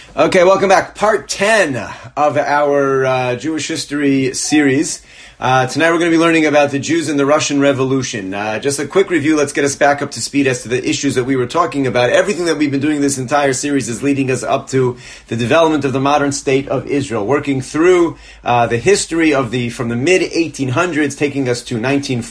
Okay, welcome back. Part 10 of our Jewish history series. Tonight we're going to be learning about the Jews in the Russian Revolution. Just a quick review, let's get us back up to speed as to the issues that we were talking about. Everything that we've been doing this entire series is leading us up to the development of the modern state of Israel, working through the history of from the mid-1800s, taking us to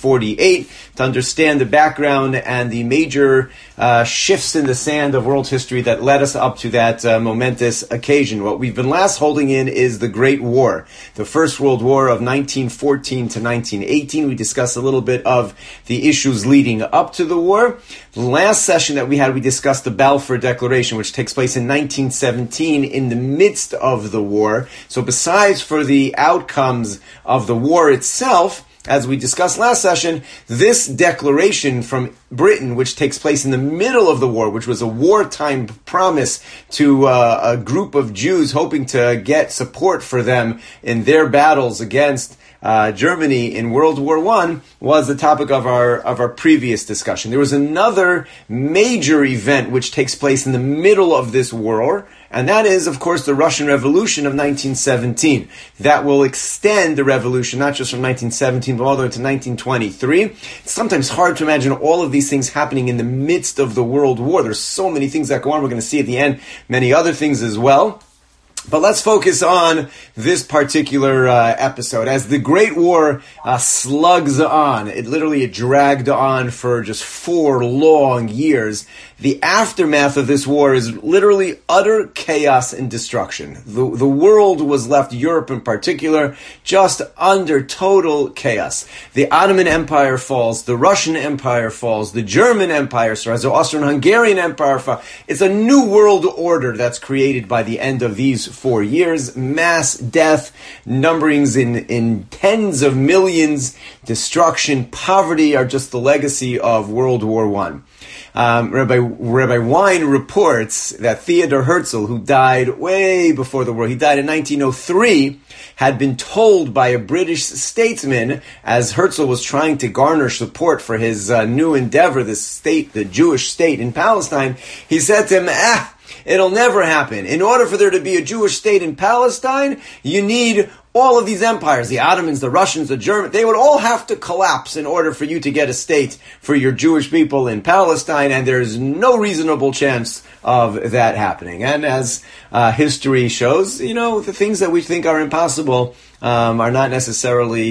1948 to understand the background and the major shifts in the sand of world history that led us up to that momentous occasion. What we've been last holding in is the Great War, the First World War of 1914 to 1918. We discussed a little bit of the issues leading up to the war. The last session that we had, we discussed the Balfour Declaration, which takes place in 1917 in the midst of the war. So besides for the outcomes of the war itself, as we discussed last session, this declaration from Britain, which takes place in the middle of the war, which was a wartime promise to a group of Jews hoping to get support for them in their battles against Germany in World War I, was the topic of our previous discussion. There was another major event which takes place in the middle of this war, and that is, of course, the Russian Revolution of 1917. That will extend the revolution, not just from 1917, but all the way to 1923. It's sometimes hard to imagine all of these things happening in the midst of the World War. There's so many things that go on. We're going to see at the end many other things as well. But let's focus on this particular episode. As the Great War slugs on, it dragged on for just 4 long years. The aftermath of this war is literally utter chaos and destruction. The world was left, Europe in particular, just under total chaos. The Ottoman Empire falls, the Russian Empire falls, the German Empire, the Austrian-Hungarian Empire falls. It's a new world order that's created by the end of these 4 years. Mass death, numberings in tens of millions, destruction, poverty are just the legacy of World War I. Rabbi Wein reports that Theodor Herzl, who died way before the war, he died in 1903, had been told by a British statesman, as Herzl was trying to garner support for his new endeavor, the Jewish state in Palestine, he said to him, it'll never happen. In order for there to be a Jewish state in Palestine, you need all of these empires, the Ottomans, the Russians, the Germans, they would all have to collapse in order for you to get a state for your Jewish people in Palestine, and there's no reasonable chance of that happening. And as history shows, the things that we think are impossible are not necessarily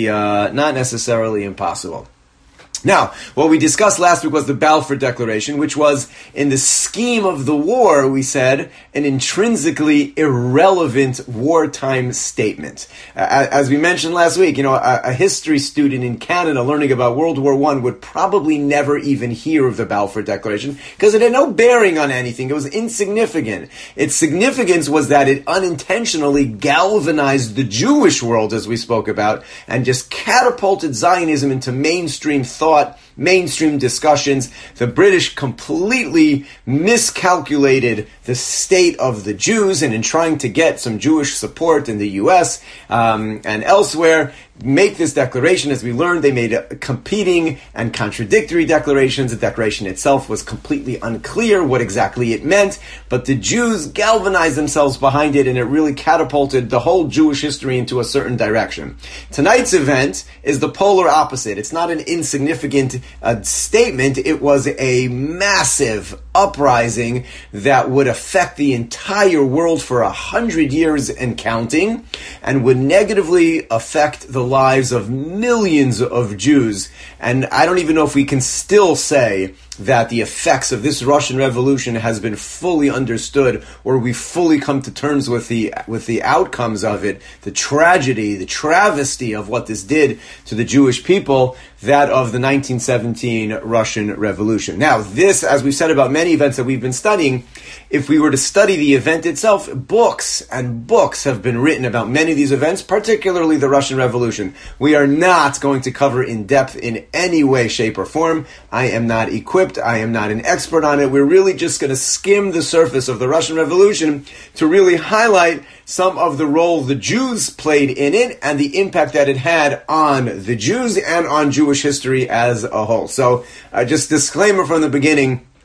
impossible. Now, what we discussed last week was the Balfour Declaration, which was, in the scheme of the war, we said, an intrinsically irrelevant wartime statement. As we mentioned last week, a history student in Canada learning about World War I would probably never even hear of the Balfour Declaration because it had no bearing on anything. It was insignificant. Its significance was that it unintentionally galvanized the Jewish world, as we spoke about, and just catapulted Zionism into mainstream thought, mainstream discussions. The British completely miscalculated the state of the Jews, and in trying to get some Jewish support in the U.S. And elsewhere, make this declaration. As we learned, they made competing and contradictory declarations. The declaration itself was completely unclear what exactly it meant, but the Jews galvanized themselves behind it, and it really catapulted the whole Jewish history into a certain direction. Tonight's event is the polar opposite. It's not an insignificant statement. It was a massive uprising that would affect the entire world for 100 years and counting, and would negatively affect the lives of millions of Jews. And I don't even know if we can still say that the effects of this Russian Revolution has been fully understood, or we fully come to terms with the outcomes of it, the tragedy, the travesty of what this did to the Jewish people, that of the 1917 Russian Revolution. Now, this, as we've said about many events that we've been studying, if we were to study the event itself, books and books have been written about many of these events, particularly the Russian Revolution. We are not going to cover in depth in any way, shape, or form. I am not equipped. I am not an expert on it. We're really just going to skim the surface of the Russian Revolution to really highlight some of the role the Jews played in it and the impact that it had on the Jews and on Jewish history as a whole. So, just disclaimer from the beginning,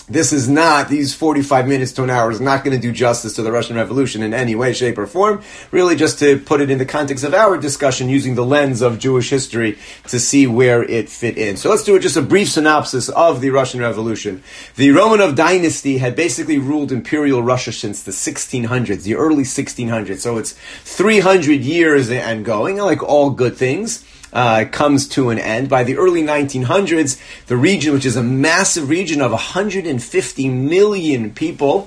these 45 minutes to an hour is not going to do justice to the Russian Revolution in any way, shape, or form. Really just to put it in the context of our discussion using the lens of Jewish history to see where it fit in. So let's do just a brief synopsis of the Russian Revolution. The Romanov dynasty had basically ruled Imperial Russia since the 1600s, the early 1600s. So it's 300 years and going, like all good things. Comes to an end. By the early 1900s, the region, which is a massive region of 150 million people,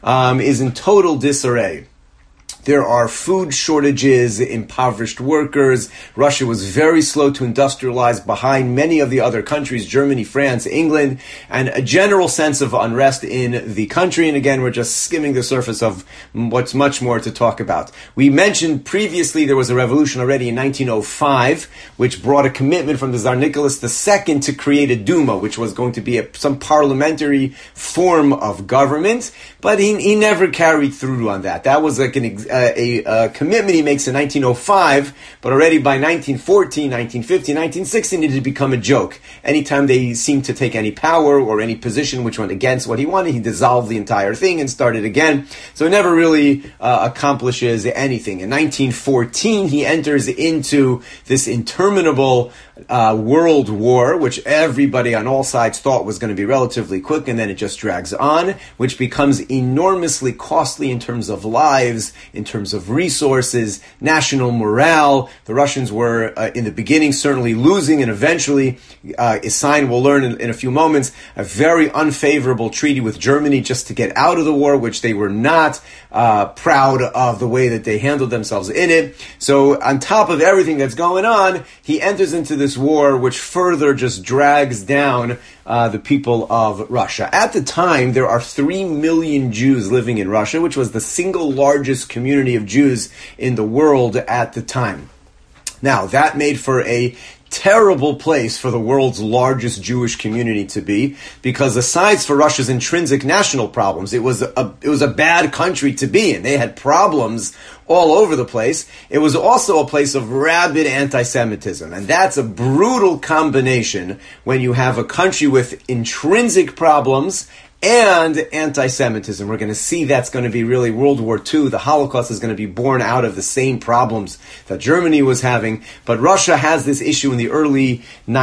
is in total disarray. There are food shortages, impoverished workers. Russia was very slow to industrialize behind many of the other countries, Germany, France, England, and a general sense of unrest in the country. And again, we're just skimming the surface of what's much more to talk about. We mentioned previously there was a revolution already in 1905, which brought a commitment from the Tsar Nicholas II to create a Duma, which was going to be some parliamentary form of government, but he never carried through on that. That was like a commitment he makes in 1905, but already by 1914, 1915, 1916, it had become a joke. Anytime they seemed to take any power or any position which went against what he wanted, he dissolved the entire thing and started again. So it never really accomplishes anything. In 1914, he enters into this interminable world war, which everybody on all sides thought was going to be relatively quick, and then it just drags on, which becomes enormously costly in terms of lives, in terms of resources, national morale. The Russians were, in the beginning, certainly losing, and eventually, signed, we'll learn in a few moments, a very unfavorable treaty with Germany just to get out of the war, which they were not proud of the way that they handled themselves in it. So on top of everything that's going on, he enters into this war, which further just drags down the people of Russia. At the time, there are 3 million Jews living in Russia, which was the single largest community of Jews in the world at the time. Now, that made for a terrible place for the world's largest Jewish community to be, because aside for Russia's intrinsic national problems, it was a bad country to be in. They had problems all over the place. It was also a place of rabid anti-Semitism, and that's a brutal combination when you have a country with intrinsic problems and anti-Semitism. We're going to see that's going to be really World War II. The Holocaust is going to be born out of the same problems that Germany was having. But Russia has this issue in the early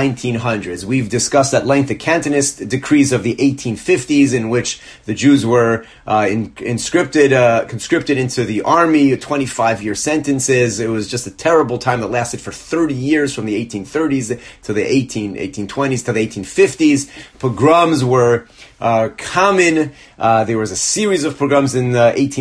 1900s. We've discussed at length the Cantonist decrees of the 1850s, in which the Jews were conscripted into the army, 25-year sentences. It was just a terrible time that lasted for 30 years, from the 1830s to the 1820s to the 1850s. Pogroms were common. There was a series of pogroms in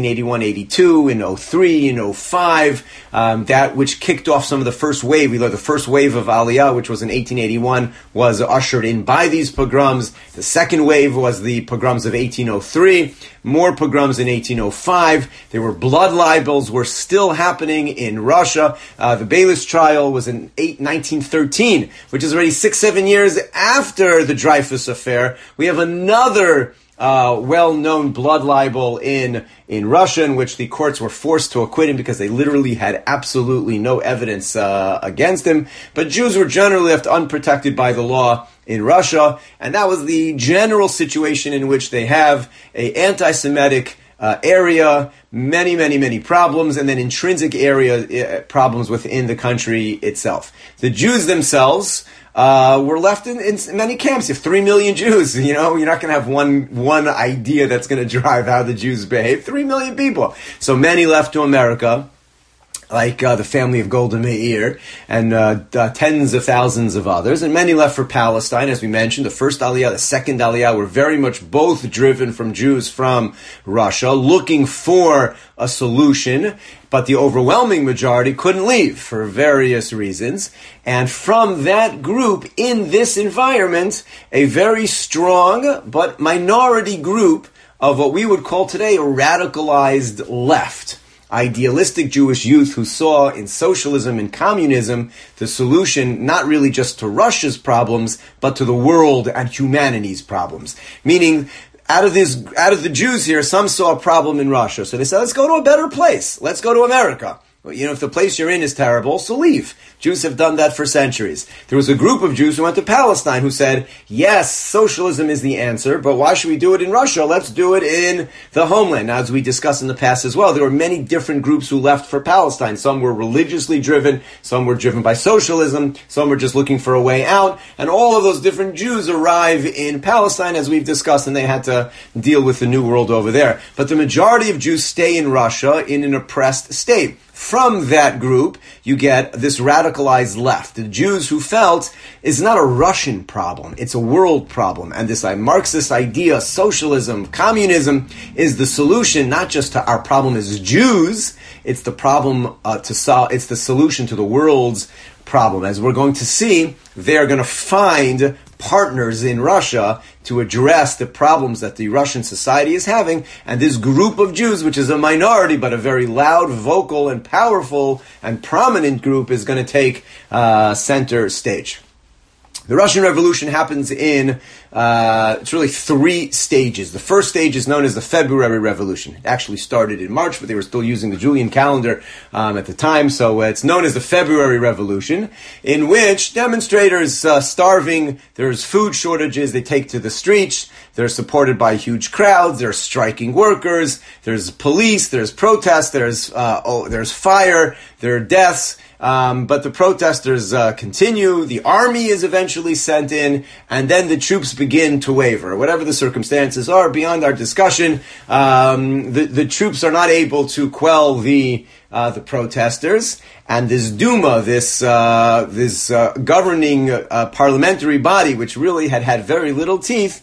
1881-82, in 03, in 05, that which kicked off some of the first wave. The first wave of Aliyah, which was in 1881, was ushered in by these pogroms. The second wave was the pogroms of 1803. More pogroms in 1805. There were blood libels were still happening in Russia. The Beilis trial was in 1913, which is already 6-7 years after the Dreyfus affair. We have another well-known blood libel in Russia, in which the courts were forced to acquit him because they literally had absolutely no evidence against him. But Jews were generally left unprotected by the law in Russia, and that was the general situation in which they have an anti-Semitic area, many problems, and then intrinsic area problems within the country itself. The Jews themselves were left in many camps. You have 3 million Jews. You're not going to have one idea that's going to drive how the Jews behave. 3 million people. So many left to America, like the family of Golda Meir, and tens of thousands of others, and many left for Palestine. As we mentioned, the first Aliyah, the second Aliyah were very much both driven from Jews from Russia, looking for a solution, but the overwhelming majority couldn't leave for various reasons. And from that group, in this environment, a very strong but minority group of what we would call today a radicalized left. Idealistic Jewish youth who saw in socialism and communism the solution not really just to Russia's problems, but to the world and humanity's problems. Meaning, out of the Jews here, some saw a problem in Russia. So they said, let's go to a better place. Let's go to America. Well, if the place you're in is terrible, so leave. Jews have done that for centuries. There was a group of Jews who went to Palestine who said, yes, socialism is the answer, but why should we do it in Russia? Let's do it in the homeland. Now, as we discussed in the past as well, there were many different groups who left for Palestine. Some were religiously driven, some were driven by socialism, some were just looking for a way out, and all of those different Jews arrive in Palestine, as we've discussed, and they had to deal with the new world over there. But the majority of Jews stay in Russia in an oppressed state. From that group, you get this radicalized left, the Jews who felt it's not a Russian problem, it's a world problem. And this Marxist idea, socialism, communism, is the solution not just to our problem as Jews, it's the problem to solve, it's the solution to the world's problem. As we're going to see, they're going to find partners in Russia to address the problems that the Russian society is having, and this group of Jews, which is a minority but a very loud, vocal, and powerful and prominent group, is going to take center stage. The Russian Revolution happens in, it's really 3 stages. The first stage is known as the February Revolution. It actually started in March, but they were still using the Julian calendar at the time, so it's known as the February Revolution, in which demonstrators starving, there's food shortages, they take to the streets, they're supported by huge crowds, there's striking workers, there's police, there's protests, there's fire, there are deaths. But the protesters continue, the army is eventually sent in, and then the troops begin to waver. Whatever the circumstances are, beyond our discussion, the troops are not able to quell the protesters, and this Duma, this governing parliamentary body, which really had very little teeth,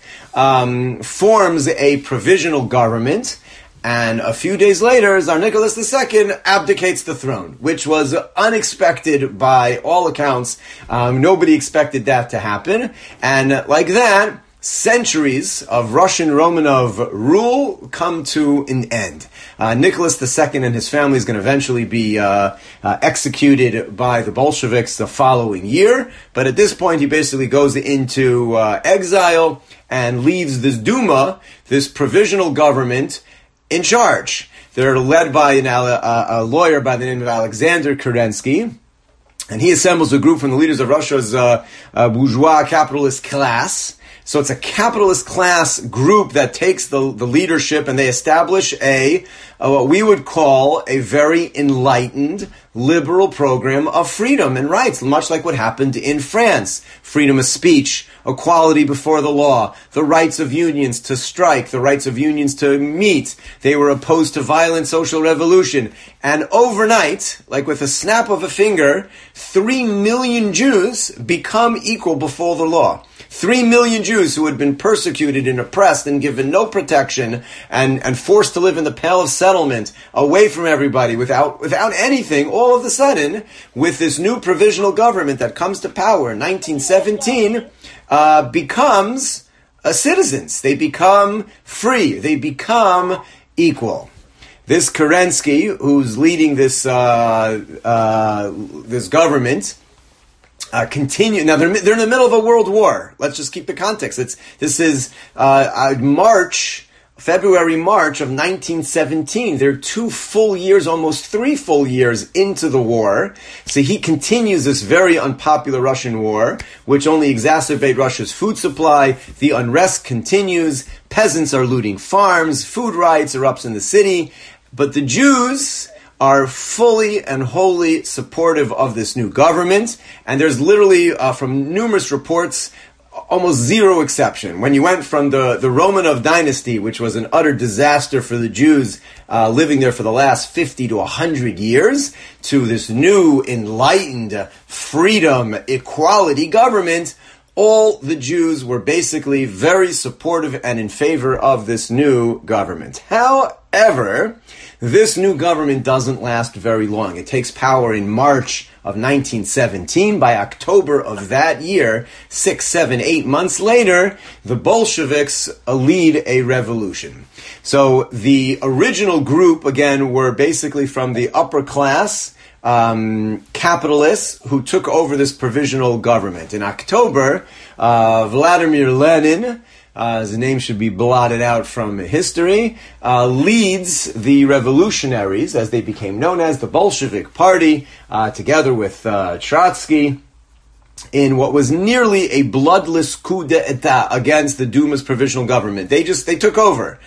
forms a provisional government. And a few days later, Tsar Nicholas II abdicates the throne, which was unexpected by all accounts. Nobody expected that to happen. And like that, centuries of Russian Romanov rule come to an end. Nicholas II and his family is going to eventually be executed by the Bolsheviks the following year. But at this point, he basically goes into exile and leaves this Duma, this provisional government, in charge. They're led by a lawyer by the name of Alexander Kerensky, and he assembles a group from the leaders of Russia's bourgeois capitalist class. So it's a capitalist class group that takes the leadership, and they establish what we would call a very enlightened, liberal program of freedom and rights, much like what happened in France. Freedom of speech, equality before the law, the rights of unions to strike, the rights of unions to meet. They were opposed to violent social revolution. And overnight, like with a snap of a finger, 3 million Jews become equal before the law. 3 million Jews who had been persecuted and oppressed and given no protection and forced to live in the Pale of Settlement, away from everybody, without anything, all of a sudden, with this new provisional government that comes to power in 1917, becomes citizens. They become free. They become equal. This Kerensky, who's leading this this government, continue. Now they're in the middle of a world war. Let's just keep the context. This is February, March of 1917. They're 2 full years, almost 3 full years into the war. So he continues this very unpopular Russian war, which only exacerbates Russia's food supply. The unrest continues. Peasants are looting farms. Food riots erupts in the city. But the Jews are fully and wholly supportive of this new government. And there's literally, from numerous reports, almost zero exception. When you went from the Romanov dynasty, which was an utter disaster for the Jews living there for the last 50 to 100 years, to this new enlightened freedom, equality government, all the Jews were basically very supportive and in favor of this new government. However, this new government doesn't last very long. It takes power in March of 1917. By October of that year, 6, 7, 8 months later, the Bolsheviks lead a revolution. So the original group, again, were basically from the upper class capitalists who took over this provisional government. In October, Vladimir Lenin his name should be blotted out from history, leads the revolutionaries, as they became known as, the Bolshevik Party, together with Trotsky, in what was nearly a bloodless coup d'etat against the Duma's provisional government. They took over.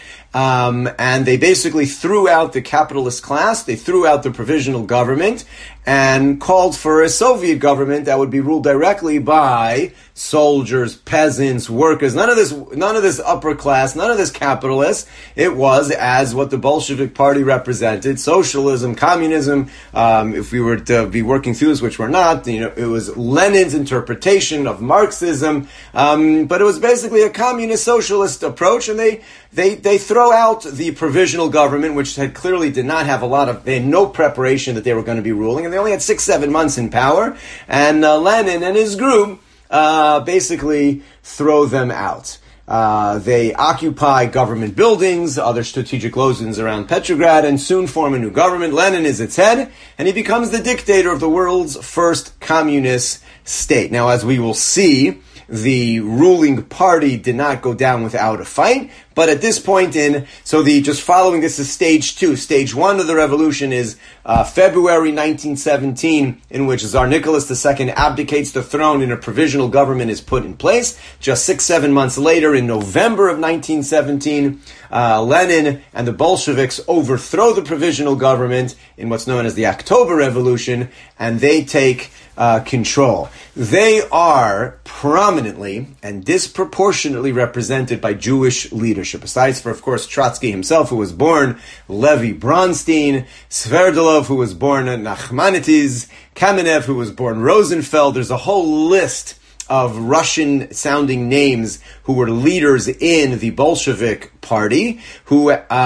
And they basically threw out the capitalist class, they threw out the provisional government, and called for a Soviet government that would be ruled directly by soldiers, peasants, workers, none of this upper class, none of this capitalists. It was as what the Bolshevik Party represented, socialism, communism. If we were to be working through this, which we're not, it was Lenin's interpretation of Marxism, but it was basically a communist socialist approach, and they throw out the provisional government, which clearly did not have they had no preparation that they were going to be ruling, and they only had 6-7 months in power, and Lenin and his group basically throw them out. They occupy government buildings, other strategic locations around Petrograd, and soon form a new government. Lenin is its head, and he becomes the dictator of the world's first communist state. Now, as we will see, the ruling party did not go down without a fight, but at this point just following this is stage 2. Stage 1 of the revolution is February 1917, in which Tsar Nicholas II abdicates the throne and a provisional government is put in place. Just 6-7 months later, in November of 1917, Lenin and the Bolsheviks overthrow the provisional government in what's known as the October Revolution, and they take control. They are prominently and disproportionately represented by Jewish leadership. Besides for, of course, Trotsky himself, who was born Levi Bronstein, Sverdlov, who was born Nachmanides, Kamenev, who was born Rosenfeld. There's a whole list of Russian-sounding names who were leaders in the Bolshevik Party, who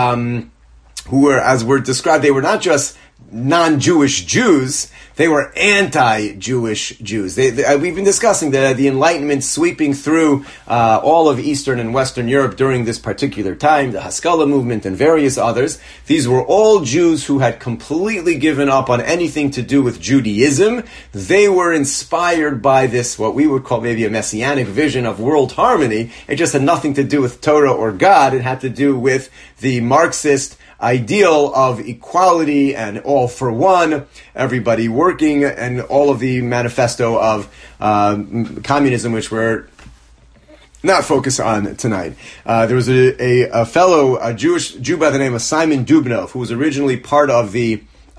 were, as were described, they were not just non-Jewish Jews, they were anti-Jewish Jews. We've been discussing the Enlightenment sweeping through all of Eastern and Western Europe during this particular time, the Haskalah movement and various others. These were all Jews who had completely given up on anything to do with Judaism. They were inspired by this, what we would call maybe a messianic vision of world harmony. It just had nothing to do with Torah or God. It had to do with the Marxist ideal of equality and all for one, everybody working, and all of the manifesto of communism, which we're not focused on tonight. There was a fellow, a Jew by the name of Simon Dubnov, who was originally part of the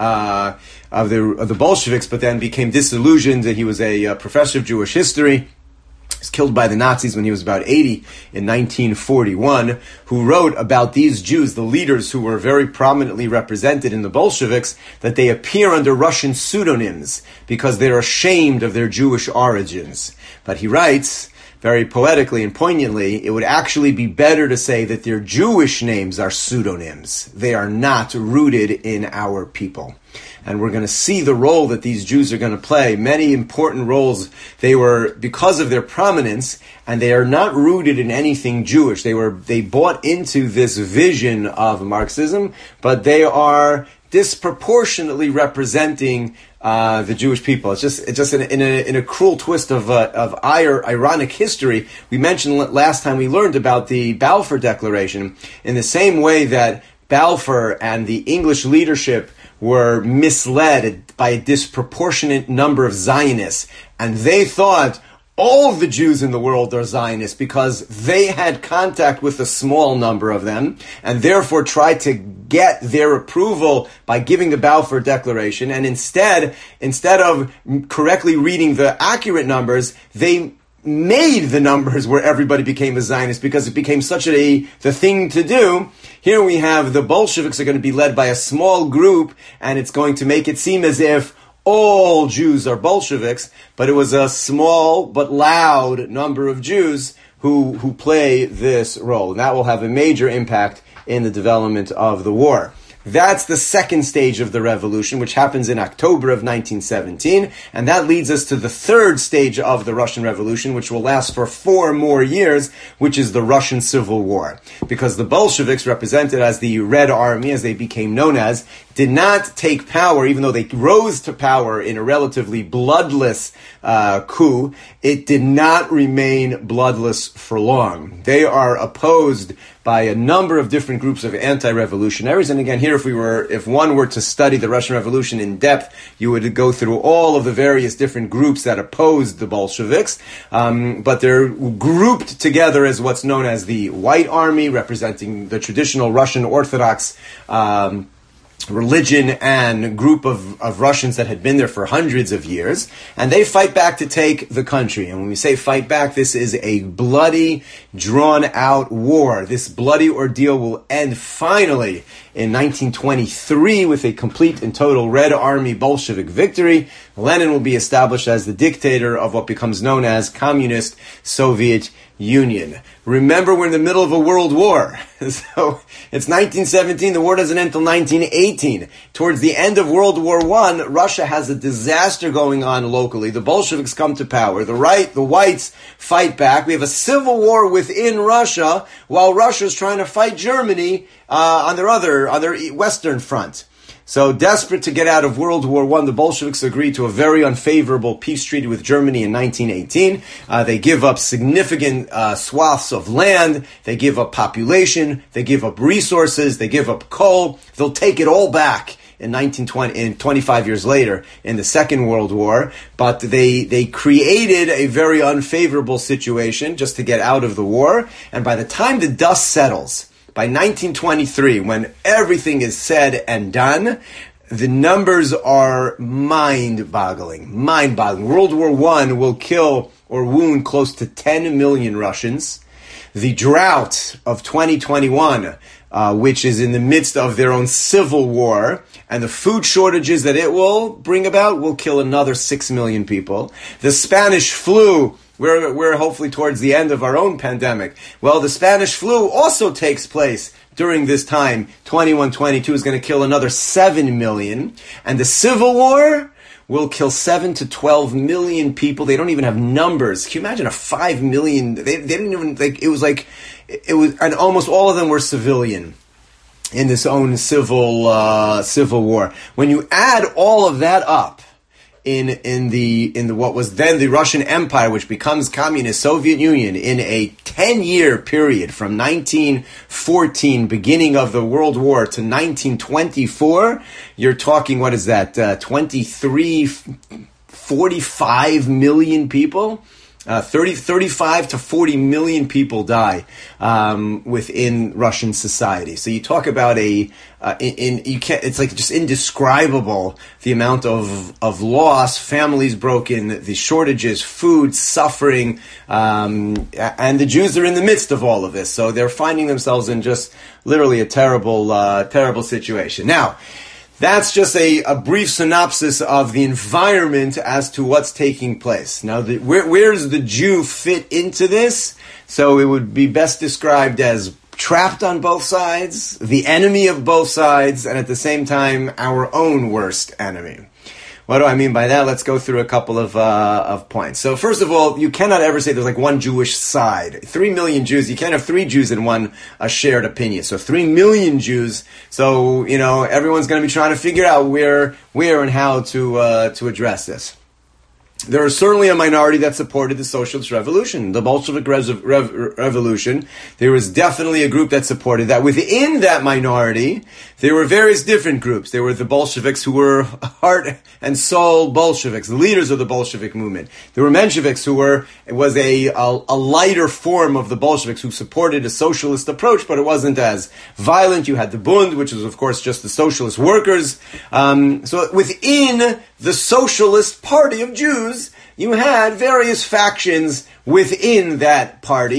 Bolsheviks, but then became disillusioned. He was a professor of Jewish history. Was killed by the Nazis when he was about 80 in 1941, who wrote about these Jews, the leaders who were very prominently represented in the Bolsheviks, that they appear under Russian pseudonyms because they're ashamed of their Jewish origins. But he writes, very poetically and poignantly, it would actually be better to say that their Jewish names are pseudonyms. They are not rooted in our people. And we're going to see the role that these Jews are going to play, many important roles. They were, because of their prominence, and they are not rooted in anything Jewish. They bought into this vision of Marxism, but they are disproportionately representing the Jewish people. It's just in a cruel twist of ironic history. We mentioned last time we learned about the Balfour Declaration, in the same way that Balfour and the English leadership were misled by a disproportionate number of Zionists, and they thought all of the Jews in the world are Zionists because they had contact with a small number of them, and therefore tried to get their approval by giving the Balfour Declaration, and instead of correctly reading the accurate numbers, they made the numbers where everybody became a Zionist because it became such the thing to do. Here we have the Bolsheviks are going to be led by a small group, and it's going to make it seem as if all Jews are Bolsheviks, but it was a small but loud number of Jews who play this role. And that will have a major impact in the development of the war. That's the second stage of the revolution, which happens in October of 1917, and that leads us to the third stage of the Russian Revolution, which will last for 4 more years, which is the Russian Civil War. Because the Bolsheviks, represented as the Red Army, as they became known as, did not take power, even though they rose to power in a relatively bloodless coup. It did not remain bloodless for long. They are opposed by a number of different groups of anti-revolutionaries. And again, here, if one were to study the Russian Revolution in depth, you would go through all of the various different groups that opposed the Bolsheviks. But they're grouped together as what's known as the White Army, representing the traditional Russian Orthodox religion and group of Russians that had been there for hundreds of years, and they fight back to take the country. And when we say fight back, this is a bloody, drawn-out war. This bloody ordeal will end finally in 1923 with a complete and total Red Army Bolshevik victory. Lenin will be established as the dictator of what becomes known as Communist Soviet Union. Remember, we're in the middle of a world war. So it's 1917, the war doesn't end until 1918. Towards the end of World War I, Russia has a disaster going on locally. The Bolsheviks come to power. The whites fight back. We have a civil war within Russia, while Russia's trying to fight Germany on their Western front. So, desperate to get out of World War I, the Bolsheviks agreed to a very unfavorable peace treaty with Germany in 1918. They give up significant swaths of land. They give up population. They give up resources. They give up coal. They'll take it all back in 25 years later in the Second World War. But they created a very unfavorable situation just to get out of the war. And by the time the dust settles, by 1923, when everything is said and done, the numbers are mind-boggling. Mind-boggling. World War I will kill or wound close to 10 million Russians. The drought of 2021, which is in the midst of their own civil war, and the food shortages that it will bring about will kill another 6 million people. The Spanish flu, we're hopefully towards the end of our own pandemic. Well, the Spanish flu also takes place during this time. 21-22 is going to kill another 7 million. And the Civil War will kill 7 to 12 million people. They don't even have numbers. Can you imagine a 5 million? They didn't even, and almost all of them were civilian in this own civil war. When you add all of that up, in the what was then the Russian Empire, which becomes Communist Soviet Union, in a 10-year period from 1914, beginning of the World War, to 1924, you're talking, what is that, 45 million people? 35 to 40 million people die within Russian society. So you talk about it's like just indescribable, the amount of loss, families broken, the shortages, food, suffering, and the Jews are in the midst of all of this. So they're finding themselves in just literally a terrible situation. Now, that's just a brief synopsis of the environment as to what's taking place. Now, where does the Jew fit into this? So it would be best described as trapped on both sides, the enemy of both sides, and at the same time, our own worst enemy. What do I mean by that? Let's go through a couple of points. So first of all, you cannot ever say there's like one Jewish side. 3 million Jews, you can't have 3 Jews in one shared opinion. So 3 million Jews. So, everyone's going to be trying to figure out where and how to address this. There was certainly a minority that supported the socialist revolution, the Bolshevik revolution. There was definitely a group that supported that. Within that minority, there were various different groups. There were the Bolsheviks, who were heart and soul Bolsheviks, the leaders of the Bolshevik movement. There were Mensheviks, who was a lighter form of the Bolsheviks, who supported a socialist approach, but it wasn't as violent. You had the Bund, which was, of course, just the socialist workers. So within the Socialist Party of Jews, you had various factions within that party.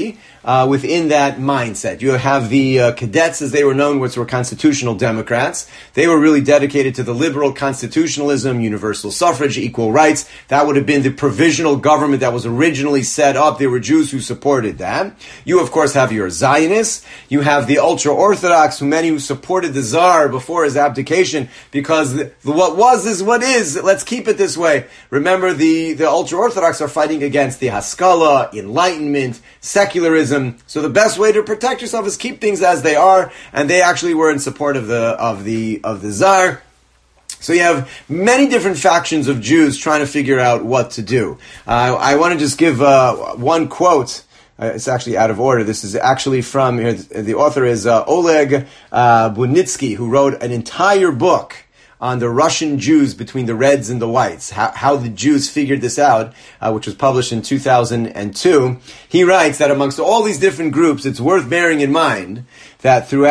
within that mindset. You have the cadets, as they were known, which were constitutional Democrats. They were really dedicated to the liberal constitutionalism, universal suffrage, equal rights. That would have been the provisional government that was originally set up. There were Jews who supported that. You, of course, have your Zionists. You have the ultra-Orthodox, many who supported the Tsar before his abdication, because what was is what is. Let's keep it this way. Remember, the ultra-Orthodox are fighting against the Haskalah, Enlightenment, secularism. So the best way to protect yourself is keep things as they are, and they actually were in support of the Tsar. So you have many different factions of Jews trying to figure out what to do. I want to just give one quote. It's actually out of order. This is actually from, the author is Oleg Bunitsky, who wrote an entire book on the Russian Jews between the Reds and the Whites, how the Jews figured this out, which was published in 2002. He writes that amongst all these different groups, it's worth bearing in mind that for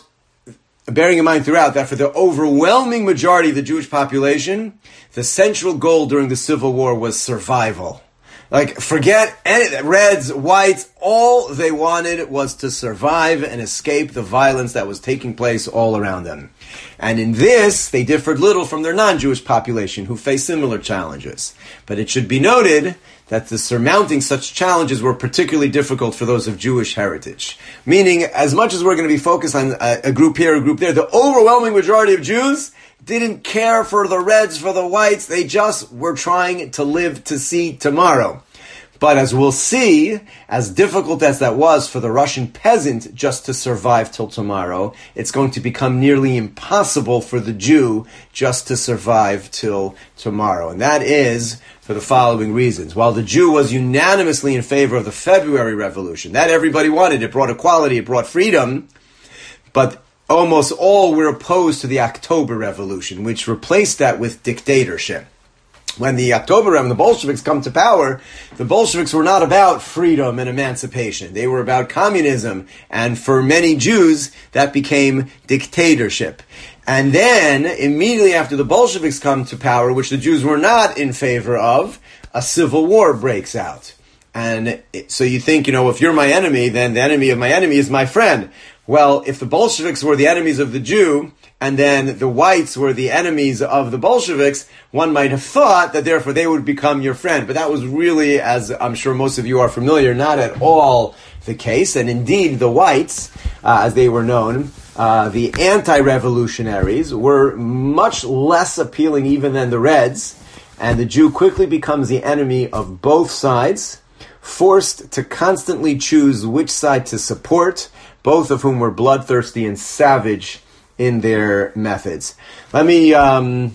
the overwhelming majority of the Jewish population, the central goal during the Civil War was survival. Like, forget Reds, Whites, all they wanted was to survive and escape the violence that was taking place all around them. And in this, they differed little from their non-Jewish population, who faced similar challenges. But it should be noted that the surmounting such challenges were particularly difficult for those of Jewish heritage. Meaning, as much as we're going to be focused on a group here, a group there, the overwhelming majority of Jews didn't care for the Reds, for the Whites. They just were trying to live to see tomorrow. But as we'll see, as difficult as that was for the Russian peasant just to survive till tomorrow, it's going to become nearly impossible for the Jew just to survive till tomorrow. And that is for the following reasons. While the Jew was unanimously in favor of the February Revolution, that everybody wanted, it brought equality, it brought freedom, but almost all were opposed to the October Revolution, which replaced that with dictatorship. When the October Revolution, the Bolsheviks come to power, the Bolsheviks were not about freedom and emancipation. They were about communism. And for many Jews, that became dictatorship. And then, immediately after the Bolsheviks come to power, which the Jews were not in favor of, a civil war breaks out. And so you think, if you're my enemy, then the enemy of my enemy is my friend. Well, if the Bolsheviks were the enemies of the Jew, and then the whites were the enemies of the Bolsheviks, one might have thought that therefore they would become your friend. But that was really, as I'm sure most of you are familiar, not at all the case. And indeed, the whites, as they were known, the anti-revolutionaries, were much less appealing even than the Reds. And the Jew quickly becomes the enemy of both sides, forced to constantly choose which side to support, both of whom were bloodthirsty and savage in their methods. Let's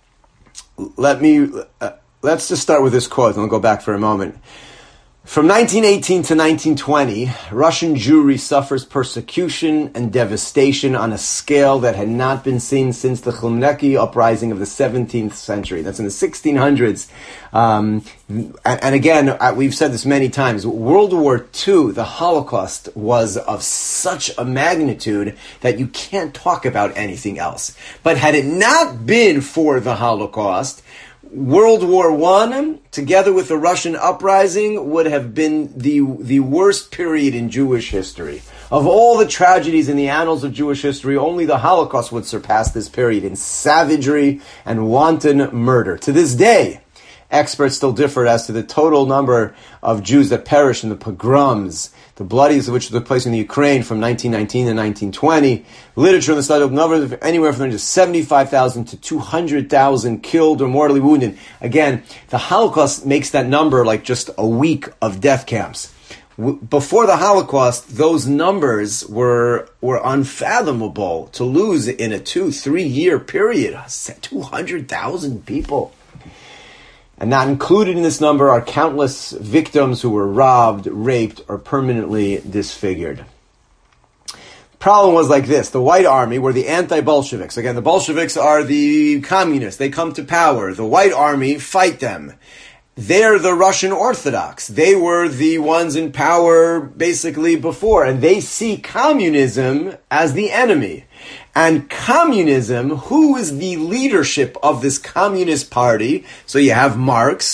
just start with this quote, and I'll go back for a moment. From 1918 to 1920, Russian Jewry suffers persecution and devastation on a scale that had not been seen since the Khmelnytsky uprising of the 17th century. That's in the 1600s. And again, we've said this many times, World War II, the Holocaust, was of such a magnitude that you can't talk about anything else. But had it not been for the Holocaust, World War I, together with the Russian uprising, would have been the worst period in Jewish history. Of all the tragedies in the annals of Jewish history, only the Holocaust would surpass this period in savagery and wanton murder. To this day, experts still differ as to the total number of Jews that perished in the pogroms, the bloodies of which took place in the Ukraine from 1919 to 1920. Literature on the study of numbers of anywhere from 75,000 to 200,000 killed or mortally wounded. Again, the Holocaust makes that number like just a week of death camps. Before the Holocaust, those numbers were unfathomable to lose in a 2-3 year period. 200,000 people. And not included in this number are countless victims who were robbed, raped, or permanently disfigured. The problem was like this. The White Army were the anti-Bolsheviks. Again, the Bolsheviks are the communists. They come to power. The White Army fight them. They're the Russian Orthodox. They were the ones in power basically before. And they see communism as the enemy. And communism, who is the leadership of this communist party? So you have Marx,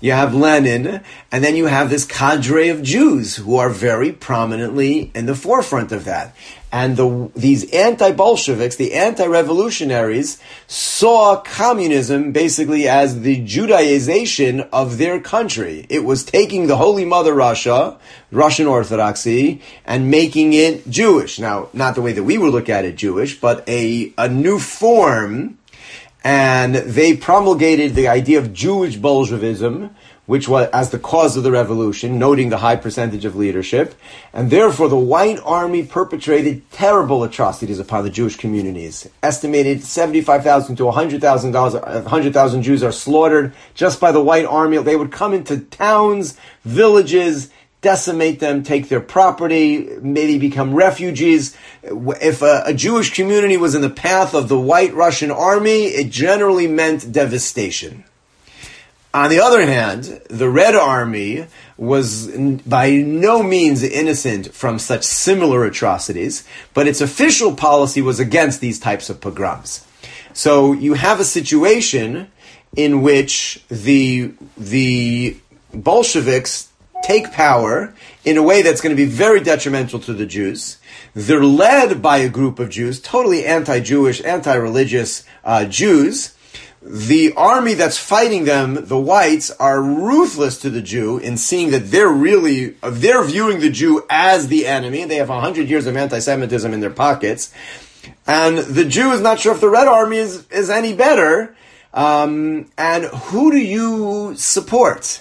you have Lenin, and then you have this cadre of Jews who are very prominently in the forefront of that. And these anti-Bolsheviks, the anti-revolutionaries, saw communism basically as the Judaization of their country. It was taking the Holy Mother Russia, Russian Orthodoxy, and making it Jewish. Now, not the way that we would look at it Jewish, but a new form. And they promulgated the idea of Jewish Bolshevism, which was as the cause of the revolution, noting the high percentage of leadership. And therefore, the White Army perpetrated terrible atrocities upon the Jewish communities. Estimated 75,000 to 100,000 Jews are slaughtered just by the White Army. They would come into towns, villages, decimate them, take their property, maybe become refugees. If a Jewish community was in the path of the White Russian Army, it generally meant devastation. On the other hand, the Red Army was by no means innocent from such similar atrocities, but its official policy was against these types of pogroms. So you have a situation in which the Bolsheviks take power in a way that's going to be very detrimental to the Jews. They're led by a group of Jews, totally anti-Jewish, anti-religious Jews. The army that's fighting them, the whites, are ruthless to the Jew in seeing that they're viewing the Jew as the enemy. They have 100 years of anti-Semitism in their pockets. And the Jew is not sure if the Red Army is any better. And who do you support?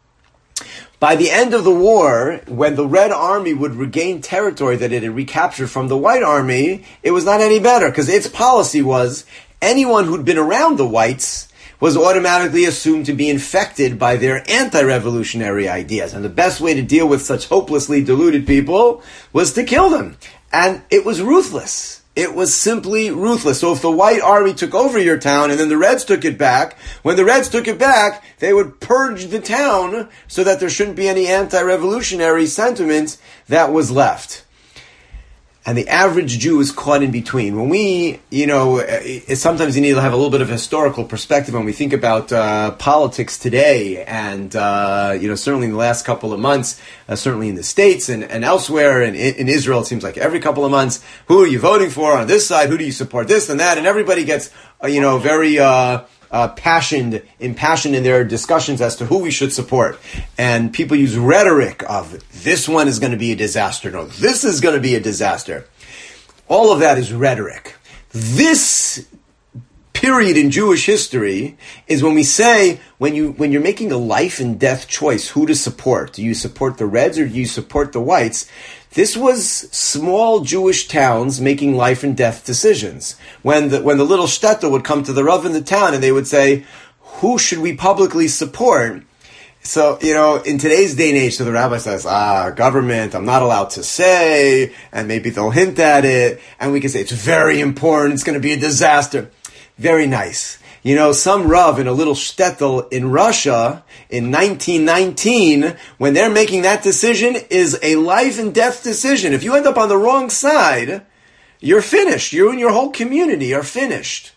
By the end of the war, when the Red Army would regain territory that it had recaptured from the White Army, it was not any better, because its policy was anyone who'd been around the whites was automatically assumed to be infected by their anti-revolutionary ideas. And the best way to deal with such hopelessly deluded people was to kill them. And it was ruthless. It was simply ruthless. So if the White Army took over your town and then the Reds took it back, when the Reds took it back, they would purge the town so that there shouldn't be any anti-revolutionary sentiment that was left. And the average Jew is caught in between. When we, sometimes you need to have a little bit of historical perspective when we think about politics today. And, certainly in the last couple of months, certainly in the States and elsewhere, and in Israel, it seems like every couple of months, who are you voting for on this side? Who do you support this and that? And everybody gets, very impassioned in their discussions as to who we should support. And people use rhetoric of, this one is going to be a disaster. No, this is going to be a disaster. All of that is rhetoric. This period in Jewish history is when we say, when you're making a life and death choice, who to support. Do you support the Reds or do you support the Whites? This was small Jewish towns making life and death decisions. When the little shtetl would come to the Rav in the town and they would say, who should we publicly support? So, in today's day and age, so the rabbi says, government, I'm not allowed to say, and maybe they'll hint at it, and we can say, it's very important, it's going to be a disaster. Very nice. Some Rav in a little shtetl in Russia in 1919, when they're making that decision, is a life and death decision. If you end up on the wrong side, you're finished. You and your whole community are finished.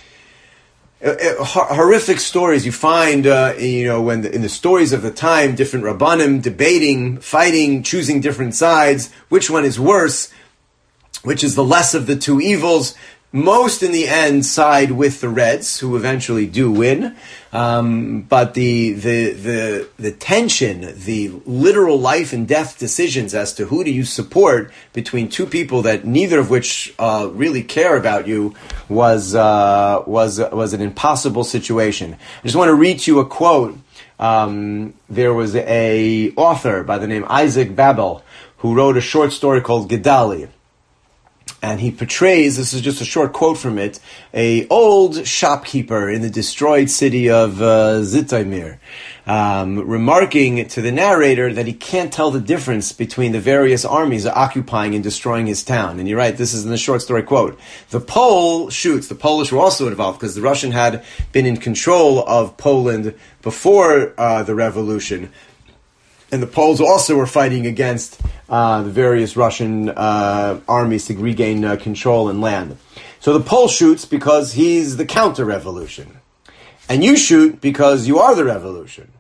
Horrific stories you find, in the stories of the time, different Rabbanim debating, fighting, choosing different sides, which one is worse, which is the less of the two evils. Most, in the end, side with the Reds, who eventually do win. But the tension, the literal life and death decisions as to who do you support between two people that neither of which really care about you was an impossible situation. I just want to read you a quote. There was a author by the name Isaac Babel who wrote a short story called Gedali. And he portrays, this is just a short quote from it, a old shopkeeper in the destroyed city of Zitomir, remarking to the narrator that he can't tell the difference between the various armies occupying and destroying his town. And you're right, this is in the short story quote. The Pole shoots. The Polish were also involved because the Russian had been in control of Poland before the revolution. And the Poles also were fighting against the various Russian armies to regain control and land. So the Pole shoots because he's the counter-revolution. And you shoot because you are the revolution.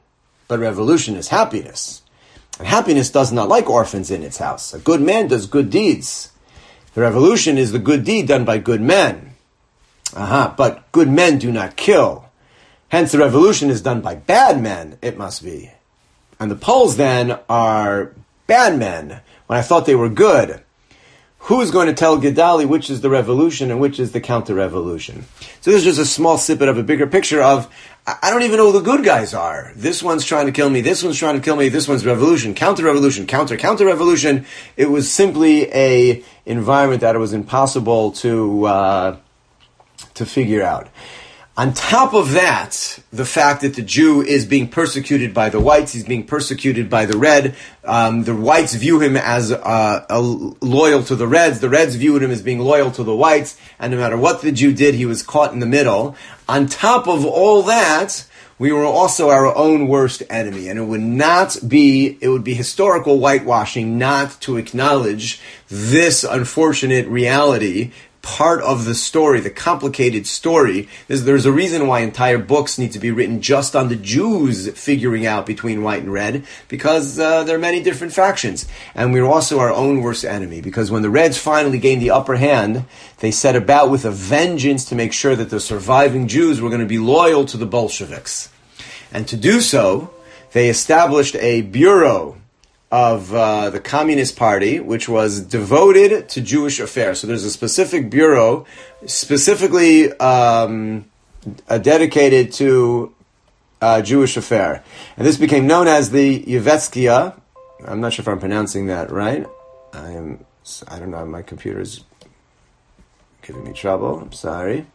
But revolution is happiness. And happiness does not like orphans in its house. A good man does good deeds. The revolution is the good deed done by good men. But good men do not kill. Hence the revolution is done by bad men, it must be. And the Poles then are bad men, when I thought they were good. Who's going to tell Gedali which is the revolution and which is the counter-revolution? So this is just a small snippet of a bigger picture of, I don't even know who the good guys are. This one's trying to kill me, this one's trying to kill me, this one's revolution, counter-revolution, counter-revolution. It was simply a environment that it was impossible to figure out. On top of that, the fact that the Jew is being persecuted by the whites, he's being persecuted by the red. The whites view him as loyal to the reds viewed him as being loyal to the whites, and no matter what the Jew did, he was caught in the middle. On top of all that, we were also our own worst enemy, and it would be historical whitewashing not to acknowledge this unfortunate reality. Part of the story, the complicated story, is there's a reason why entire books need to be written just on the Jews figuring out between white and red, because there are many different factions. And we're also our own worst enemy, because when the Reds finally gained the upper hand, they set about with a vengeance to make sure that the surviving Jews were going to be loyal to the Bolsheviks. And to do so, they established a bureau of the Communist Party, which was devoted to Jewish affairs. So there's a specific bureau specifically dedicated to Jewish affair. And this became known as the Yevetskia. I'm not sure if I'm pronouncing that right. I don't know, my computer's giving me trouble. I'm sorry.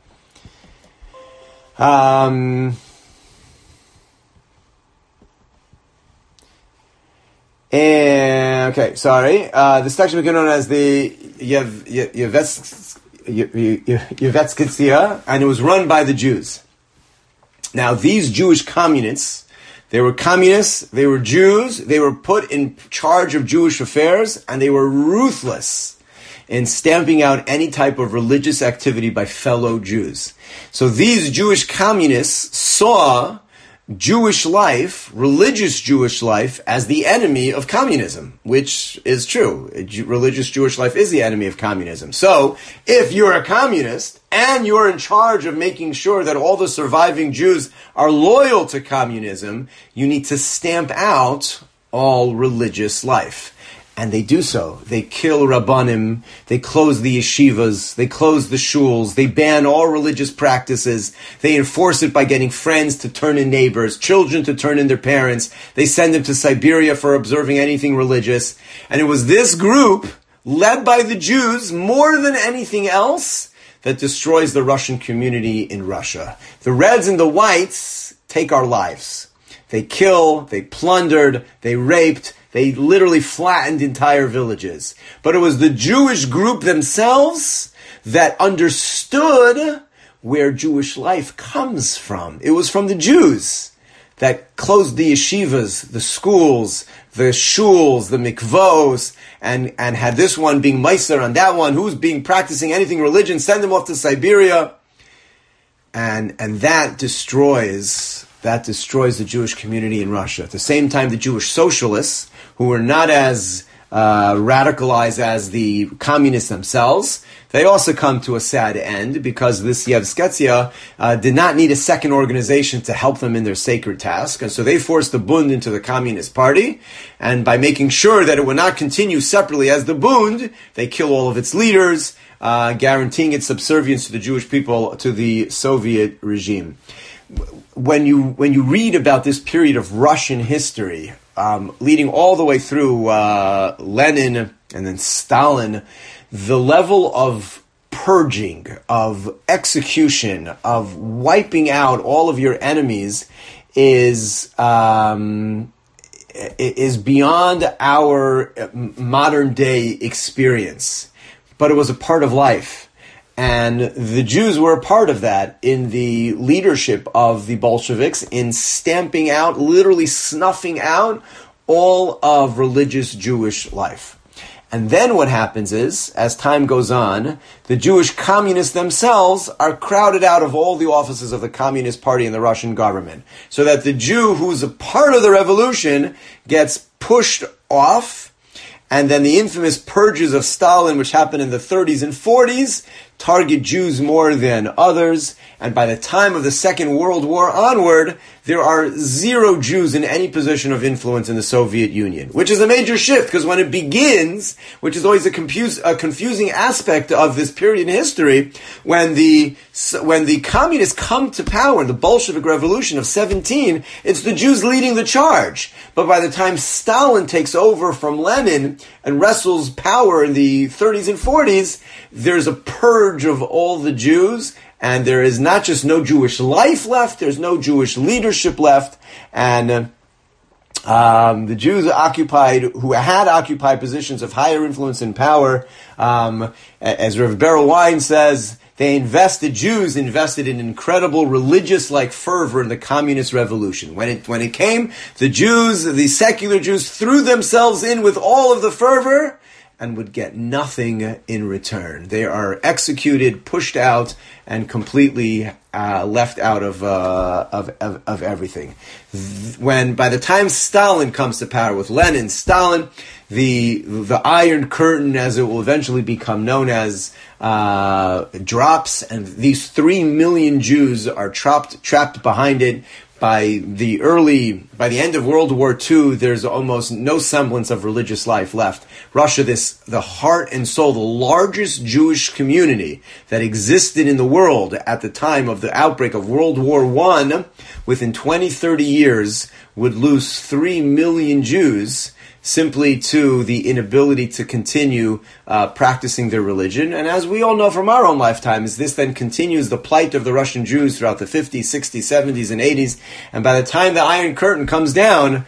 Okay, sorry. The section became known as the Yevzetskitsia, and it was run by the Jews. Now, these Jewish communists, they were communists, they were Jews, they were put in charge of Jewish affairs, and they were ruthless in stamping out any type of religious activity by fellow Jews. So these Jewish communists saw Jewish life, religious Jewish life, as the enemy of communism, which is true. Religious Jewish life is the enemy of communism. So, if you're a communist and you're in charge of making sure that all the surviving Jews are loyal to communism, you need to stamp out all religious life. And they do so. They kill Rabbanim, they close the yeshivas, they close the shuls, they ban all religious practices, they enforce it by getting friends to turn in neighbors, children to turn in their parents, they send them to Siberia for observing anything religious. And it was this group, led by the Jews, more than anything else, that destroys the Russian community in Russia. The Reds and the Whites take our lives. They kill, they plundered, they raped, they literally flattened entire villages. But it was the Jewish group themselves that understood where Jewish life comes from. It was from the Jews that closed the yeshivas, the schools, the shuls, the mikvos, and had this one being meiser on that one, who's being practicing anything religion, send them off to Siberia. And that destroys the Jewish community in Russia. At the same time, the Jewish socialists, who were not as radicalized as the communists themselves, they also come to a sad end because this Yevsketsia did not need a second organization to help them in their sacred task. And so they forced the Bund into the Communist Party. And by making sure that it would not continue separately as the Bund, they kill all of its leaders, guaranteeing its subservience to the Jewish people, to the Soviet regime. When you read about this period of Russian history, leading all the way through Lenin and then Stalin, the level of purging, of execution, of wiping out all of your enemies is beyond our modern day experience. But it was a part of life. And the Jews were a part of that in the leadership of the Bolsheviks in stamping out, literally snuffing out all of religious Jewish life. And then what happens is, as time goes on, the Jewish communists themselves are crowded out of all the offices of the Communist Party in the Russian government. So that the Jew who's a part of the revolution gets pushed off, and then the infamous purges of Stalin, which happened in the 30s and 40s, target Jews more than others. And by the time of the Second World War onward, there are 0 Jews in any position of influence in the Soviet Union, which is a major shift, because when it begins, which is always a confusing aspect of this period in history, when the communists come to power in the Bolshevik Revolution of 17, it's the Jews leading the charge. But by the time Stalin takes over from Lenin and wrestles power in the 30s and 40s, there's a purge of all the Jews, and there is not just no Jewish life left, there's no Jewish leadership left, and the Jews who had occupied positions of higher influence and power, as Rev. Beryl Wine says, Jews invested in incredible religious-like fervor in the communist revolution. When it came, the secular Jews threw themselves in with all of the fervor, and would get nothing in return. They are executed, pushed out, and completely left out of everything. By the time Stalin comes to power with Lenin, Stalin, the Iron Curtain, as it will eventually become known as, drops, and these 3 million Jews are trapped behind it. By the end of World War II, there's almost no semblance of religious life left. Russia, the heart and soul, the largest Jewish community that existed in the world at the time of the outbreak of World War I, within 20, 30 years, would lose 3 million Jews simply to the inability to continue practicing their religion. And as we all know from our own lifetimes, this then continues the plight of the Russian Jews throughout the 50s, 60s, 70s, and 80s. And by the time the Iron Curtain comes down,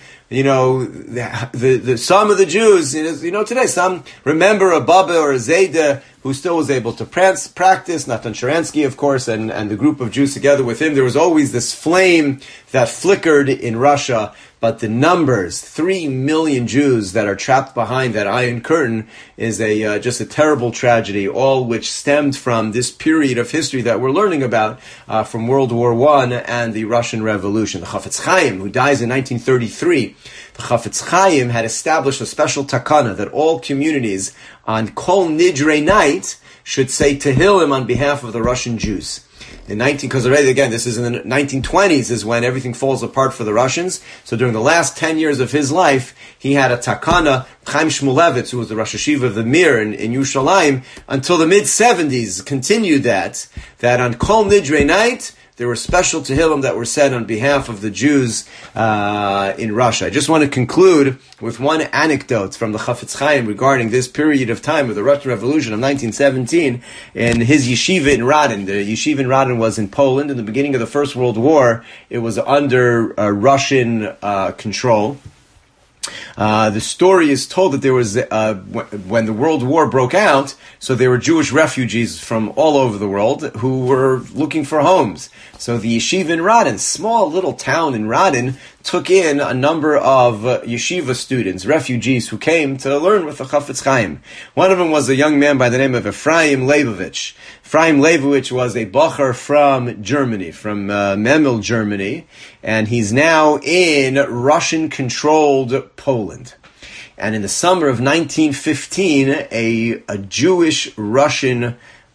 some of the Jews, today, some remember a Baba or a Zayda who still was able to practice, Natan Sharansky, of course, and the group of Jews together with him. There was always this flame that flickered in Russia, but the numbers, 3 million Jews that are trapped behind that Iron Curtain, is just a terrible tragedy, all which stemmed from this period of history that we're learning about from World War I and the Russian Revolution. The Chafetz Chaim, who dies in 1933, the Chafetz Chaim had established a special takana that all communities on Kol Nidre night should say Tehillim on behalf of the Russian Jews. Because already, again, this is in the 1920s is when everything falls apart for the Russians. So during the last 10 years of his life, he had a takana, Chaim Shmulevitz, who was the Rosh Hashiva of the Mir in Yerushalayim, until the mid-70s, continued that on Kol Nidre night, there were special Tehillim that were said on behalf of the Jews in Russia. I just want to conclude with one anecdote from the Chafetz Chaim regarding this period of time of the Russian Revolution of 1917 in his yeshiva in Radin. The yeshiva in Radin was in Poland. In the beginning of the First World War, it was under Russian control. The story is told that there was, when the World War broke out, so there were Jewish refugees from all over the world who were looking for homes. So the yeshiva in Radin, small little town in Radin, took in a number of yeshiva students, refugees who came to learn with the Chafetz Chaim. One of them was a young man by the name of Ephraim Leibovich. Ephraim Leibovich was a Bacher from Germany, from Memel, Germany, and he's now in Russian-controlled Poland. And in the summer of 1915, a Jewish-Russian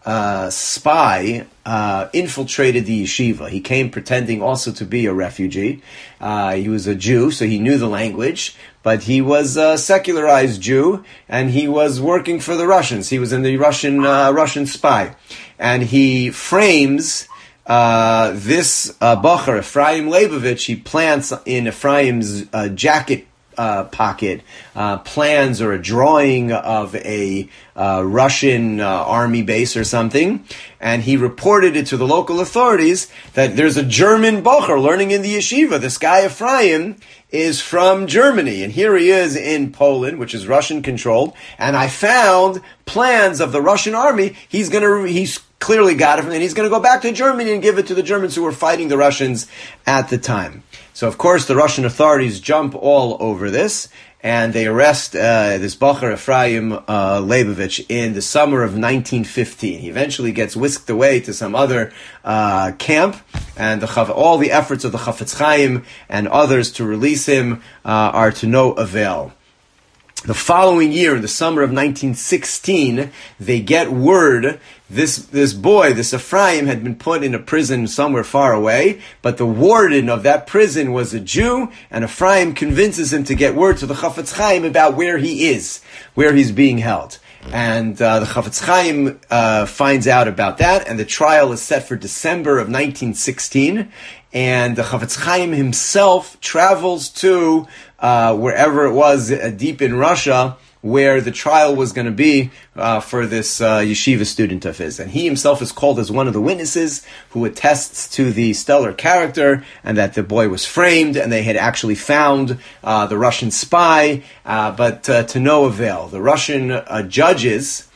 spy infiltrated the yeshiva. He came pretending also to be a refugee. He was a Jew, so he knew the language, but he was a secularized Jew, and he was working for the Russians. He was in the Russian spy. And he frames this Bacher, Ephraim Leibovich. He plants in Ephraim's jacket pocket plans or a drawing of a Russian army base or something, and he reported it to the local authorities that there's a German Bacher learning in the yeshiva. This guy Ephraim is from Germany, and here he is in Poland, which is Russian controlled, and I found plans of the Russian army. He's clearly got it, and he's going to go back to Germany and give it to the Germans who were fighting the Russians at the time. So, of course, the Russian authorities jump all over this, and they arrest this Bocher Ephraim Leibovich in the summer of 1915. He eventually gets whisked away to some other camp, and all the efforts of the Chafetz Chaim and others to release him are to no avail. The following year, in the summer of 1916, they get word this boy, this Ephraim, had been put in a prison somewhere far away, but the warden of that prison was a Jew, and Ephraim convinces him to get word to the Chafetz Chaim about where he is, where he's being held. And the Chafetz Chaim finds out about that, and the trial is set for December of 1916. And the Chafetz Chaim himself travels to wherever it was deep in Russia, where the trial was going to be for this yeshiva student of his. And he himself is called as one of the witnesses who attests to the stellar character and that the boy was framed and they had actually found the Russian spy, but to no avail. The Russian judges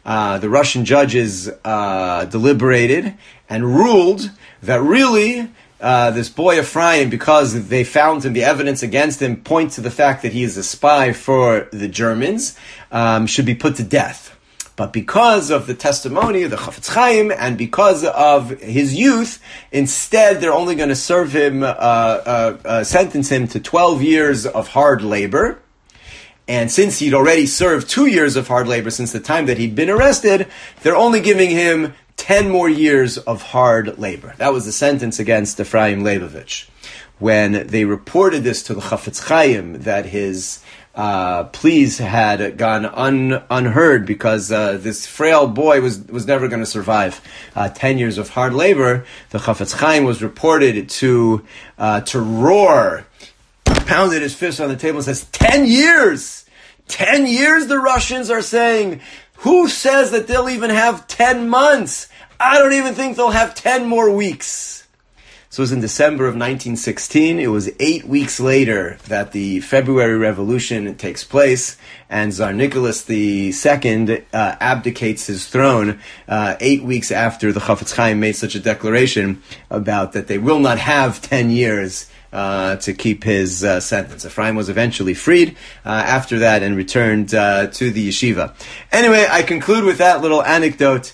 deliberated and ruled that really this boy Ephraim, because they found him, the evidence against him points to the fact that he is a spy for the Germans, should be put to death. But because of the testimony of the Chafetz Chaim and because of his youth, instead they're only going to serve him, sentence him to 12 years of hard labor. And since he'd already served 2 years of hard labor since the time that he'd been arrested, they're only giving him 10 more years of hard labor. That was the sentence against Ephraim Leibovich. When they reported this to the Chafetz Chaim, that his pleas had gone unheard because this frail boy was never going to survive 10 years of hard labor, the Chafetz Chaim was reported to roar, pounded his fist on the table and says, 10 years! 10 years, the Russians are saying. Who says that they'll even have 10 months? I don't even think they'll have 10 more weeks. So it was in December of 1916. It was 8 weeks later that the February Revolution takes place, and Tsar Nicholas II abdicates his throne 8 weeks after the Chafetz Chaim made such a declaration about that they will not have 10 years to keep his sentence. Ephraim was eventually freed after that and returned to the yeshiva. Anyway, I conclude with that little anecdote.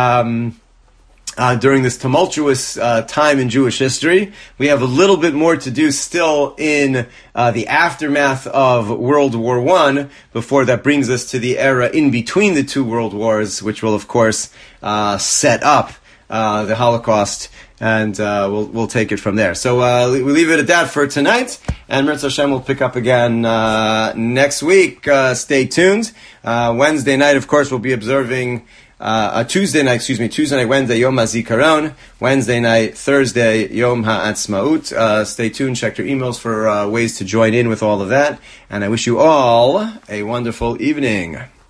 During this tumultuous time in Jewish history, we have a little bit more to do still in the aftermath of World War I, before that brings us to the era in between the two world wars, which will, of course, set up the Holocaust. And we'll take it from there. So we leave it at that for tonight, and Mirz Hashem will pick up again next week. Stay tuned. Wednesday night, of course, we'll be observing Tuesday night, Wednesday, Yom HaZikaron. Wednesday night, Thursday, Yom HaAtzmaut. Stay tuned. Check your emails for ways to join in with all of that. And I wish you all a wonderful evening.